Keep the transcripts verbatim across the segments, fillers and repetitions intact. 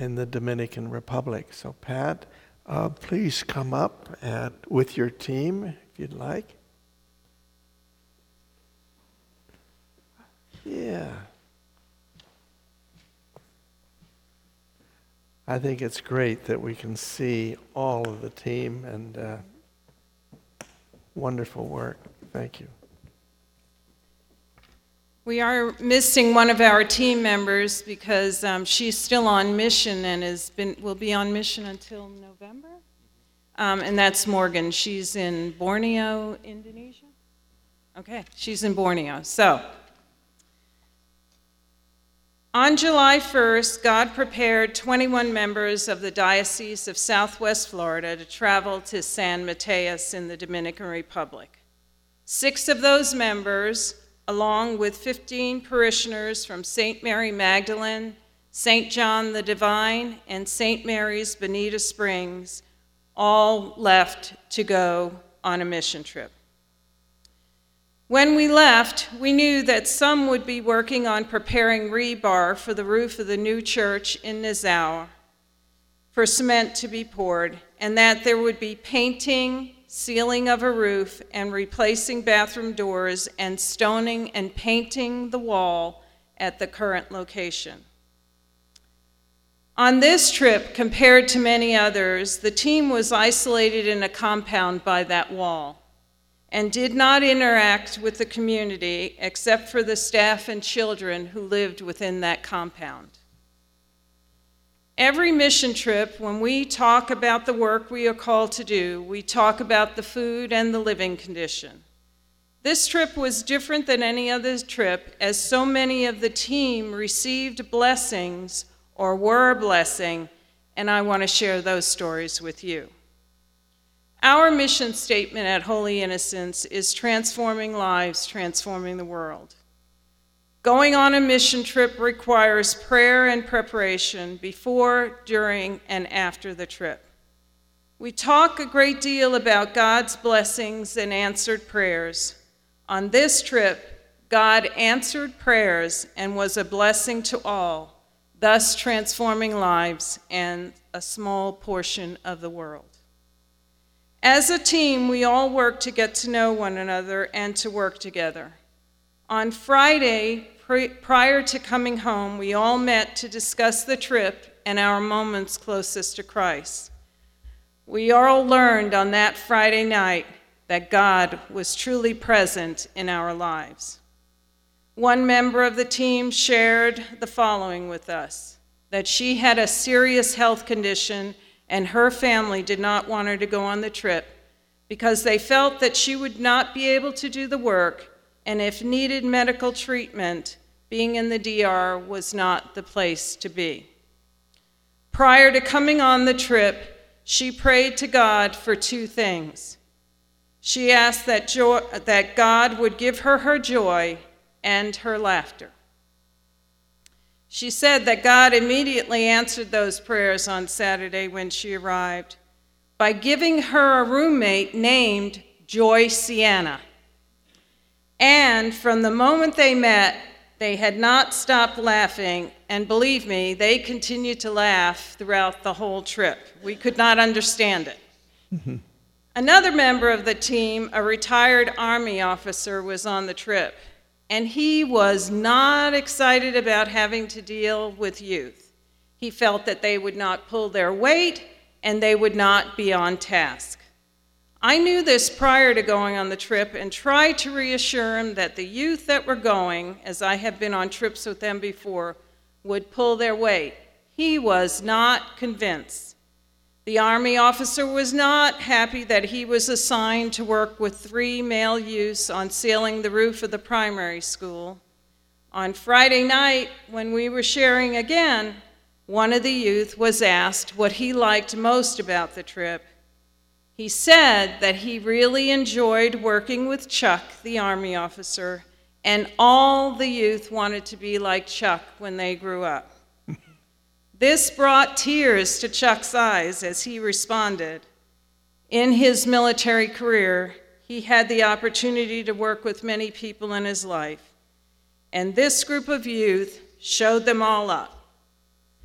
in the Dominican Republic. So Pat, uh, please come up and with your team if you'd like. Yeah. I think it's great that we can see all of the team, and uh, wonderful work. Thank you. We are missing one of our team members because um, she's still on mission and has been will be on mission until November. Um, and that's Morgan. She's in Borneo, Indonesia. Okay, she's in Borneo. So, on July first, God prepared twenty-one members of the Diocese of Southwest Florida to travel to San Mateus in the Dominican Republic. Six of those members, along with fifteen parishioners from Saint Mary Magdalene, Saint John the Divine, and Saint Mary's Bonita Springs, all left to go on a mission trip. When we left, we knew that some would be working on preparing rebar for the roof of the new church in Nassau for cement to be poured, and that there would be painting, sealing of a roof, and replacing bathroom doors, and stoning and painting the wall at the current location. On this trip, compared to many others, the team was isolated in a compound by that wall and did not interact with the community except for the staff and children who lived within that compound. Every mission trip, when we talk about the work we are called to do, we talk about the food and the living condition. This trip was different than any other trip, as so many of the team received blessings or were a blessing, and I want to share those stories with you. Our mission statement at Holy Innocents is transforming lives, transforming the world. Going on a mission trip requires prayer and preparation before, during, and after the trip. We talk a great deal about God's blessings and answered prayers. On this trip, God answered prayers and was a blessing to all, thus transforming lives and a small portion of the world. As a team, we all work to get to know one another and to work together. On Friday, prior to coming home, we all met to discuss the trip and our moments closest to Christ. We all learned on that Friday night that God was truly present in our lives. One member of the team shared the following with us, that she had a serious health condition and her family did not want her to go on the trip because they felt that she would not be able to do the work, and if needed medical treatment, being in the D R was not the place to be. Prior to coming on the trip, she prayed to God for two things. She asked that, joy, that God would give her her joy and her laughter. She said that God immediately answered those prayers on Saturday when she arrived by giving her a roommate named Joy Sienna. And from the moment they met, they had not stopped laughing, and believe me, they continued to laugh throughout the whole trip. We could not understand it. Mm-hmm. Another member of the team, a retired Army officer, was on the trip, and he was not excited about having to deal with youth. He felt that they would not pull their weight and they would not be on task. I knew this prior to going on the trip and tried to reassure him that the youth that were going, as I have been on trips with them before, would pull their weight. He was not convinced. The Army officer was not happy that he was assigned to work with three male youths on sealing the roof of the primary school. On Friday night, when we were sharing again, one of the youth was asked what he liked most about the trip. He said that he really enjoyed working with Chuck, the Army officer, and all the youth wanted to be like Chuck when they grew up. This brought tears to Chuck's eyes as he responded. In his military career, he had the opportunity to work with many people in his life, and this group of youth showed them all up.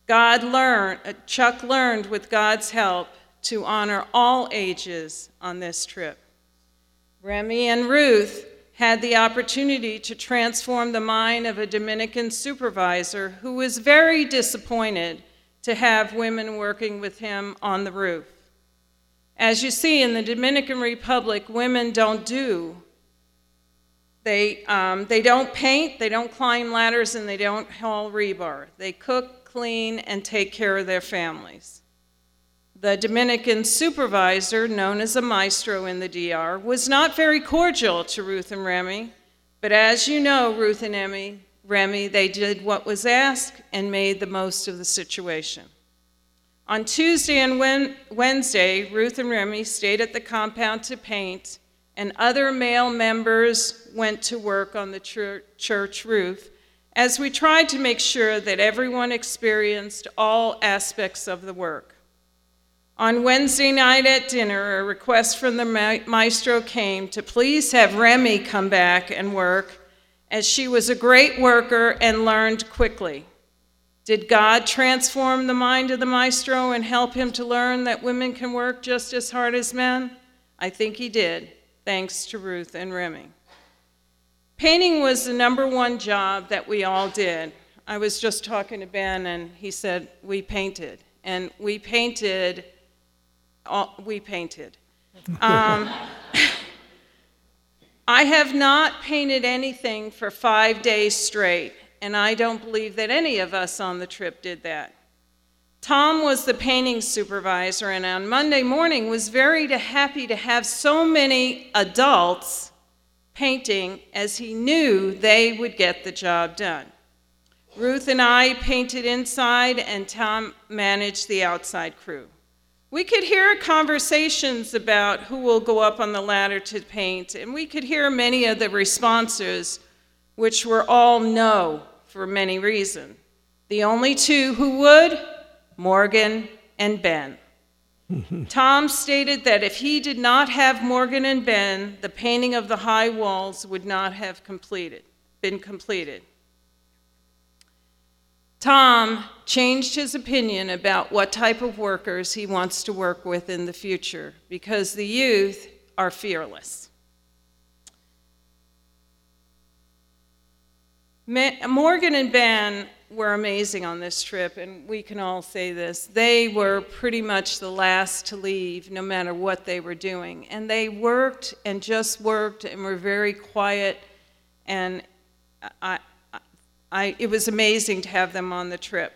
God learned, uh, Chuck learned with God's help to honor all ages on this trip. Remy and Ruth had the opportunity to transform the mind of a Dominican supervisor who was very disappointed to have women working with him on the roof. As you see, in the Dominican Republic, women don't do. They, um, they don't paint, they don't climb ladders, and they don't haul rebar. They cook, clean, and take care of their families. The Dominican supervisor, known as a maestro in the D R, was not very cordial to Ruth and Remy, but as you know, Ruth and Emmy, Remy, they did what was asked and made the most of the situation. On Tuesday and Wednesday, Ruth and Remy stayed at the compound to paint, and other male members went to work on the church roof as we tried to make sure that everyone experienced all aspects of the work. On Wednesday night at dinner, a request from the maestro came to please have Remy come back and work, as she was a great worker and learned quickly. Did God transform the mind of the maestro and help him to learn that women can work just as hard as men? I think he did, thanks to Ruth and Remy. Painting was the number one job that we all did. I was just talking to Ben, and he said, we painted. And we painted, all, we painted. Um, I have not painted anything for five days straight, and I don't believe that any of us on the trip did that. Tom was the painting supervisor, and on Monday morning was very happy to have so many adults painting, as he knew they would get the job done. Ruth and I painted inside, and Tom managed the outside crew. We could hear conversations about who will go up on the ladder to paint, and we could hear many of the responses, which were all no for many reasons. The only two who would, Morgan and Ben. Tom stated that if he did not have Morgan and Ben, the painting of the high walls would not have completed, been completed. Tom changed his opinion about what type of workers he wants to work with in the future because the youth are fearless. Morgan and Ben were amazing on this trip, and we can all say this. They were pretty much the last to leave, no matter what they were doing. And they worked and just worked and were very quiet, and I, I, it was amazing to have them on the trip.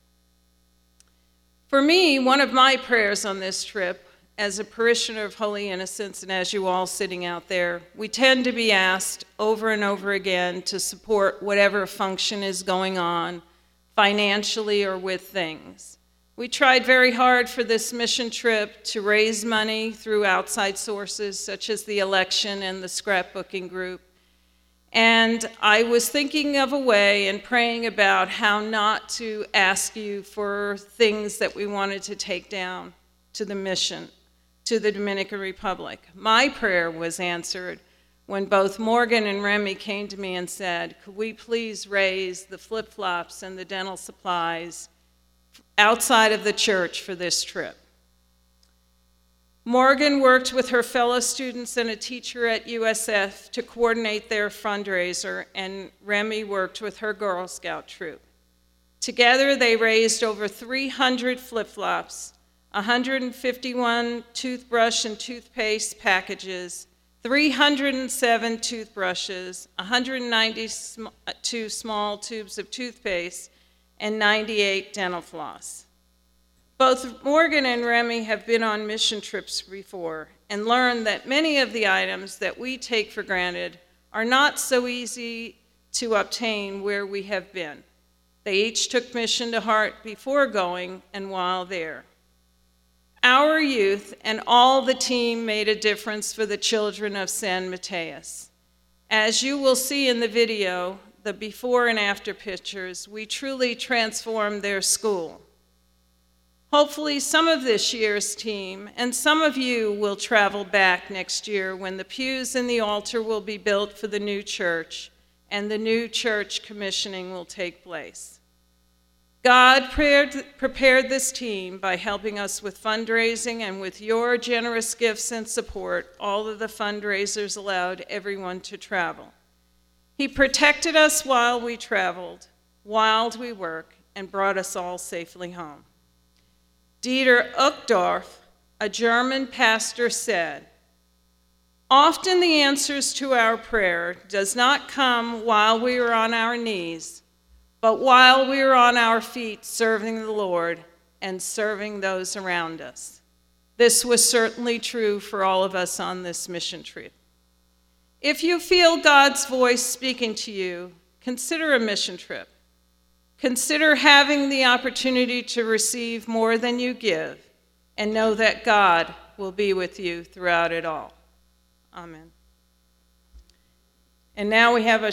For me, one of my prayers on this trip, as a parishioner of Holy Innocents, and as you all sitting out there, we tend to be asked over and over again to support whatever function is going on, financially or with things. We tried very hard for this mission trip to raise money through outside sources, such as the election and the scrapbooking group. And I was thinking of a way and praying about how not to ask you for things that we wanted to take down to the mission, to the Dominican Republic. My prayer was answered when both Morgan and Remy came to me and said, could we please raise the flip-flops and the dental supplies outside of the church for this trip? Morgan worked with her fellow students and a teacher at U S F to coordinate their fundraiser, and Remy worked with her Girl Scout troop. Together, they raised over three hundred flip-flops, one hundred fifty-one toothbrush and toothpaste packages, three hundred seven toothbrushes, one hundred ninety-two small tubes of toothpaste, and ninety-eight dental floss. Both Morgan and Remy have been on mission trips before and learned that many of the items that we take for granted are not so easy to obtain where we have been. They each took mission to heart before going and while there. Our youth and all the team made a difference for the children of San Mateus. As you will see in the video, the before and after pictures, we truly transformed their school. Hopefully some of this year's team and some of you will travel back next year when the pews and the altar will be built for the new church and the new church commissioning will take place. God prepared, prepared this team by helping us with fundraising, and with your generous gifts and support, all of the fundraisers allowed everyone to travel. He protected us while we traveled, while we worked, and brought us all safely home. Dieter Uchtdorf, a German pastor, said, "Often the answers to our prayer does not come while we are on our knees, but while we are on our feet serving the Lord and serving those around us." This was certainly true for all of us on this mission trip. If you feel God's voice speaking to you, consider a mission trip. Consider having the opportunity to receive more than you give, and know that God will be with you throughout it all. Amen. And now we have a